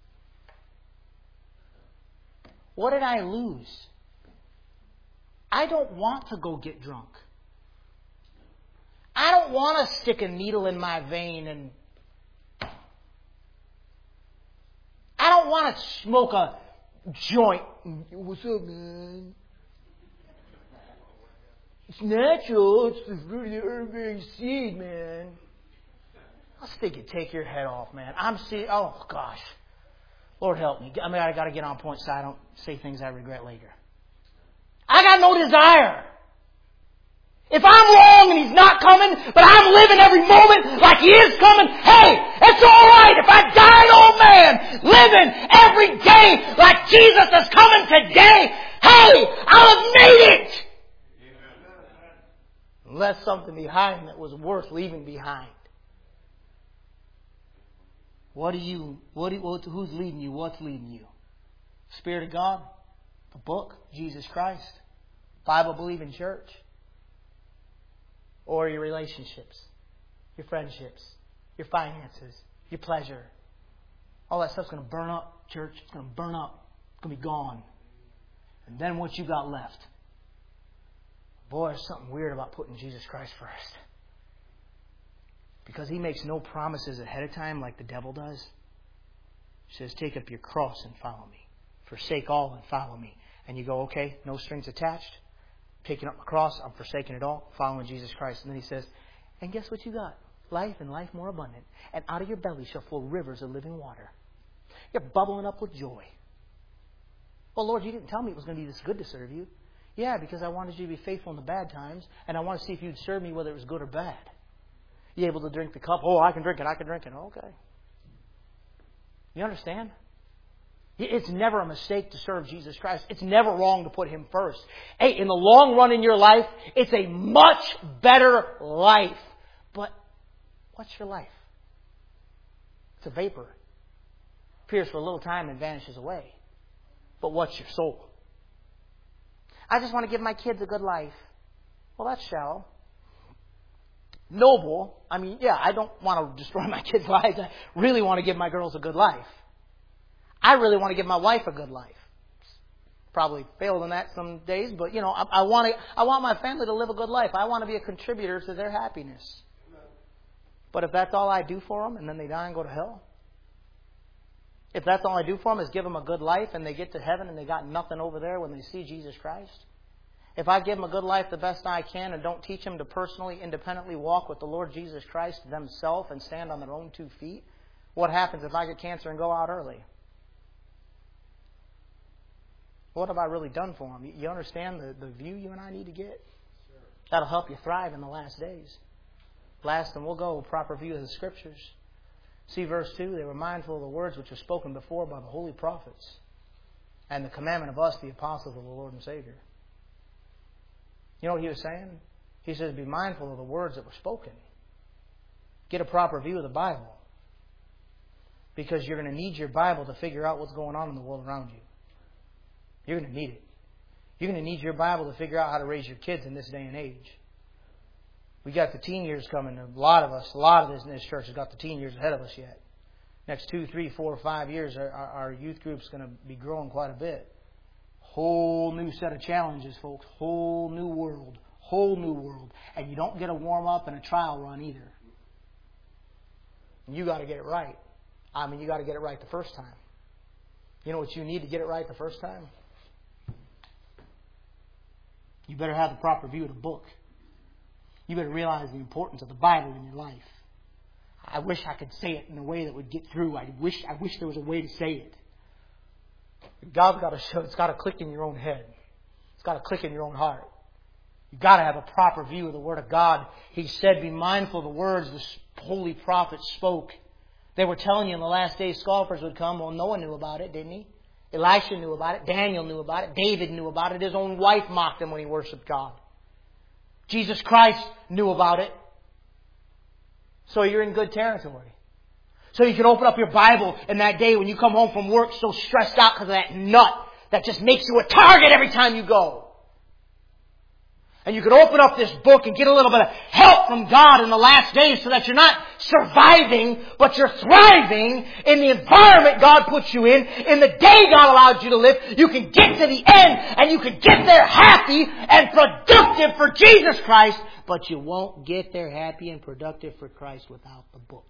What did I lose? I don't want to go get drunk. I don't want to stick a needle in my vein and I don't want to smoke a joint. What's up, man? It's natural. It's the fruit of the herb-bearing seed, man. I'll stick it. Take your head off, man. Oh, gosh. Lord help me. I mean, I got to get on point so I don't say things I regret later. I got no desire. If I'm wrong and He's not coming, but I'm living every moment like He is coming, hey, it's all right. If I die an old man, living every day like Jesus is coming today, hey, I'll have made it. Left something behind that was worth leaving behind. Who's leading you? What's leading you? Spirit of God? The book, Jesus Christ. Bible-believing church. Or your relationships, your friendships, your finances, your pleasure. All that stuff's going to burn up, church. It's going to burn up. It's going to be gone. And then what you got left? Boy, there's something weird about putting Jesus Christ first. Because He makes no promises ahead of time like the devil does. He says, take up your cross and follow me. Forsake all and follow me. And you go, okay, no strings attached. Taking up my cross, I'm forsaking it all, following Jesus Christ. And then He says, and guess what you got? Life and life more abundant. And out of your belly shall flow rivers of living water. You're bubbling up with joy. Well, Lord, you didn't tell me it was going to be this good to serve you. Yeah, because I wanted you to be faithful in the bad times, and I want to see if you'd serve me whether it was good or bad. You able to drink the cup? Oh, I can drink it. Okay. You understand? It's never a mistake to serve Jesus Christ. It's never wrong to put Him first. Hey, in the long run in your life, it's a much better life. But what's your life? It's a vapor. Appears for a little time and vanishes away. But what's your soul? I just want to give my kids a good life. Well, that's shallow. Noble. I mean, yeah, I don't want to destroy my kids' lives. I really want to give my girls a good life. I really want to give my wife a good life. Probably failed in that some days, but I want my family to live a good life. I want to be a contributor to their happiness. But if that's all I do for them and then they die and go to hell, if that's all I do for them is give them a good life and they get to heaven and they got nothing over there when they see Jesus Christ, if I give them a good life the best I can and don't teach them to personally, independently walk with the Lord Jesus Christ themselves and stand on their own 2 feet, what happens if I get cancer and go out early? What have I really done for them? You understand the view you and I need to get? Sure. That'll help you thrive in the last days. Last, and we'll go, proper view of the Scriptures. See verse 2, they were mindful of the words which were spoken before by the holy prophets and the commandment of us, the apostles of the Lord and Savior. You know what he was saying? He says, be mindful of the words that were spoken. Get a proper view of the Bible. Because you're going to need your Bible to figure out what's going on in the world around you. You're going to need it. You're going to need your Bible to figure out how to raise your kids in this day and age. We got the teen years coming. A lot of us in this church has got the teen years ahead of us yet. Next 2, 3, 4, 5 years, our youth group's going to be growing quite a bit. Whole new set of challenges, folks. Whole new world. Whole new world. And you don't get a warm-up and a trial run either. You got to get it right. I mean, you got to get it right the first time. You know what you need to get it right the first time? You better have the proper view of the book. You better realize the importance of the Bible in your life. I wish I could say it in a way that would get through. I wish there was a way to say it. God's got to show. It's got to click in your own head. It's got to click in your own heart. You've got to have a proper view of the Word of God. He said, be mindful of the words the holy prophets spoke. They were telling you in the last days scoffers would come. Well, Noah knew about it, didn't he? Elisha knew about it. Daniel knew about it. David knew about it. His own wife mocked him when he worshipped God. Jesus Christ knew about it. So you're in good territory. So you can open up your Bible in that day when you come home from work so stressed out because of that nut that just makes you a target every time you go. And you can open up this book and get a little bit of help from God in the last days so that you're not surviving, but you're thriving in the environment God puts you in the day God allowed you to live. You can get to the end and you can get there happy and productive for Jesus Christ, but you won't get there happy and productive for Christ without the book.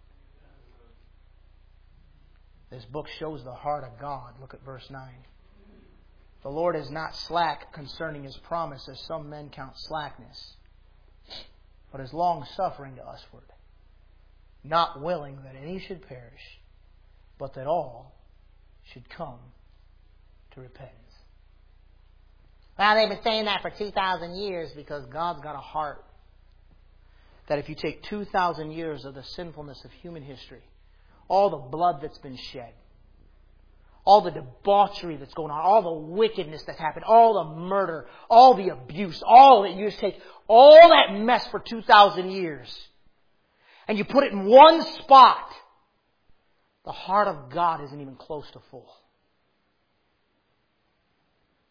This book shows the heart of God. Look at verse 9. The Lord is not slack concerning His promise, as some men count slackness, but is long-suffering to usward, not willing that any should perish, but that all should come to repentance. Well, they've been saying that for 2,000 years because God's got a heart that if you take 2,000 years of the sinfulness of human history, all the blood that's been shed, all the debauchery that's going on, all the wickedness that's happened, all the murder, all the abuse, all that you just take, all that mess for 2,000 years, and you put it in one spot, the heart of God isn't even close to full.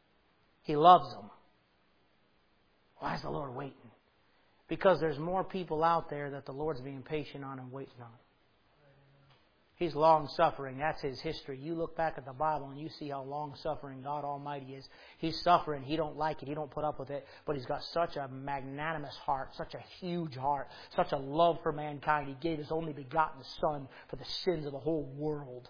He loves them. Why is the Lord waiting? Because there's more people out there that the Lord's being patient on and waiting on. He's long-suffering. That's His history. You look back at the Bible and you see how long-suffering God Almighty is. He's suffering. He don't like it. He don't put up with it. But He's got such a magnanimous heart, such a huge heart, such a love for mankind. He gave His only begotten Son for the sins of the whole world.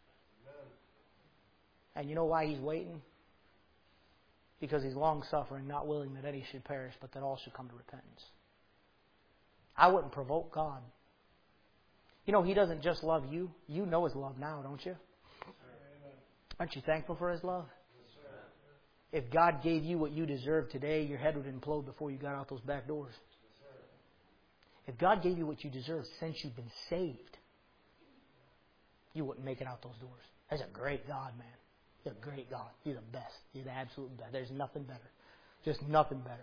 And you know why He's waiting? Because He's long-suffering, not willing that any should perish, but that all should come to repentance. I wouldn't provoke God. You know, He doesn't just love you. You know His love now, don't you? Aren't you thankful for His love? If God gave you what you deserve today, your head would implode before you got out those back doors. If God gave you what you deserve since you've been saved, you wouldn't make it out those doors. That's a great God, man. He's a great God. He's the best. He's the absolute best. There's nothing better. Just nothing better.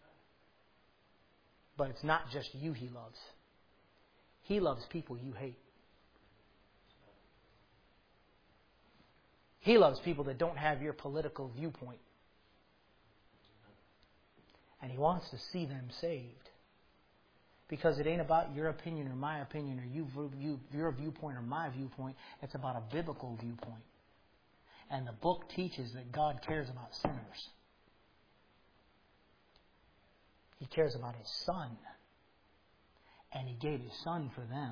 But it's not just you He loves. He loves people you hate. He loves people that don't have your political viewpoint. And He wants to see them saved. Because it ain't about your opinion or my opinion or your viewpoint or my viewpoint. It's about a biblical viewpoint. And the book teaches that God cares about sinners. He cares about His Son. And He gave His Son for them.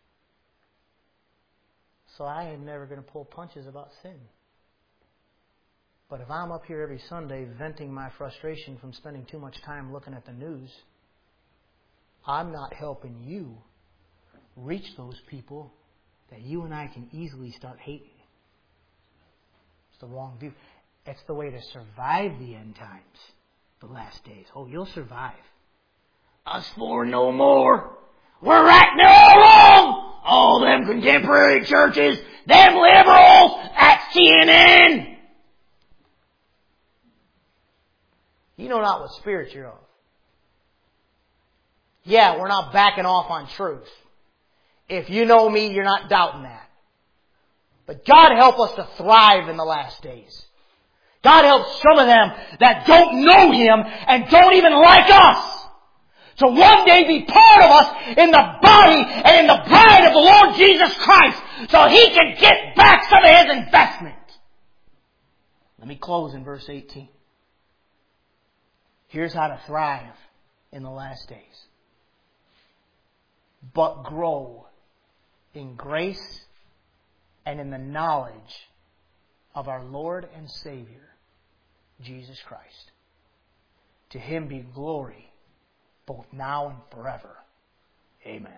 So I am never going to pull punches about sin. But if I'm up here every Sunday venting my frustration from spending too much time looking at the news, I'm not helping you reach those people that you and I can easily start hating. It's the wrong view. It's the way to survive the end times, the last days. Oh, you'll survive. Us four no more. We're right now along. All them contemporary churches, them liberals at CNN. You know not what spirit you're of. Yeah, we're not backing off on truth. If you know me, you're not doubting that. But God help us to thrive in the last days. God help some of them that don't know Him and don't even like us to one day be part of us in the body and in the bride of the Lord Jesus Christ so He can get back some of His investment. Let me close in verse 18. Here's how to thrive in the last days. But grow in grace and in the knowledge of our Lord and Savior, Jesus Christ. To Him be glory both now and forever. Amen.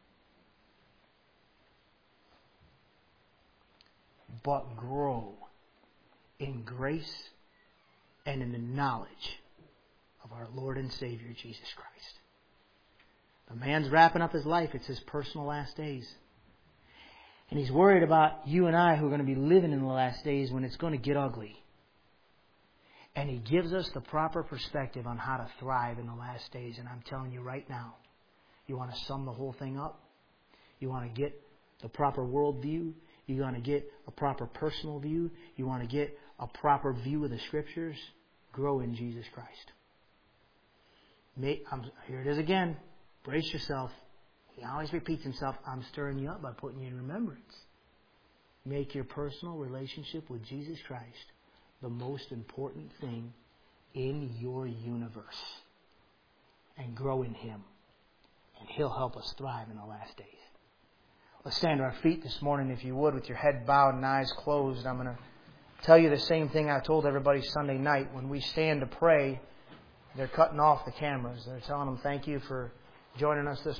But grow in grace and in the knowledge of our Lord and Savior, Jesus Christ. The man's wrapping up his life. It's his personal last days. And he's worried about you and I who are going to be living in the last days when it's going to get ugly. And He gives us the proper perspective on how to thrive in the last days. And I'm telling you right now, you want to sum the whole thing up? You want to get the proper worldview? You want to get a proper personal view? You want to get a proper view of the Scriptures? Grow in Jesus Christ. Here it is again. Brace yourself. He always repeats himself. I'm stirring you up by putting you in remembrance. Make your personal relationship with Jesus Christ the most important thing in your universe. And grow in Him. And He'll help us thrive in the last days. Let's stand to our feet this morning, if you would, with your head bowed and eyes closed. I'm going to tell you the same thing I told everybody Sunday night. When we stand to pray, they're cutting off the cameras. They're telling them, thank you for joining us this